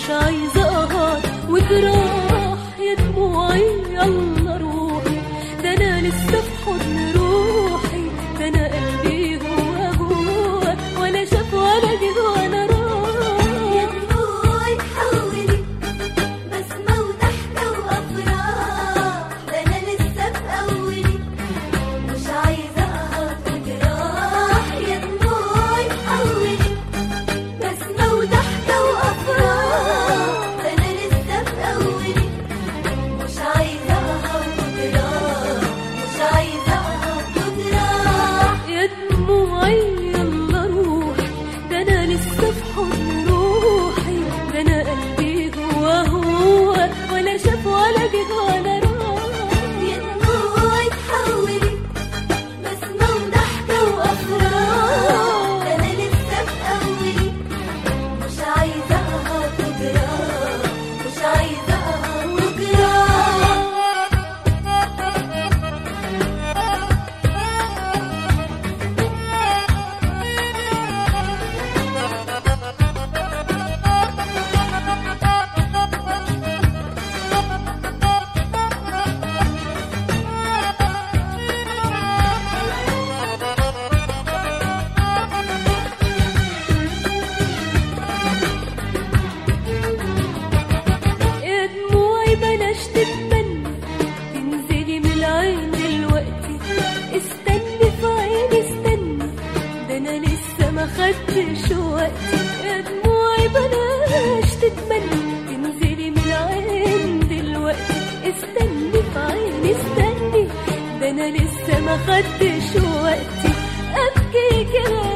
مش عايزة قهر وجراح يا دموعي يلا روحي، ده أنا لسه في حضن روحي، ده أنا قلبي جوا جوا ولا شاف ولا جه وأنا راح. يا دموعي تحولي بسمة وضحكة وأفراح، ده أنا لسه في أولي مش عايزة أقهر وجراح. يا دموعي تحولي بسمة وضحكة وأفراح، ده أنا لسه في أولي مش عايزة أقهر وجراح، مش عايزة أقهر وجراح. يا دموعي يلا روحي، ده أنا لسه في حضن روحي، ده أنا قلبي جوا هو ولا شاف ولا جه ولا راح. يا دموعي تحولي بسمة وضحكة وأفراح، ده أنا لسه في أولي مش عايزة أقهر وجراح، مش عايزة أقهر وجراح. يا دموعي بلاش تتمنى تنزلي من العين دلوقتي، استني في عيني استني، ده انا لسه ما خدتش وقتي. يا دموعي بلاش تتمنى تنزلي من العين دلوقتي، استني في عيني استني، ده انا لسه ما خدتش وقتي. ابكي كده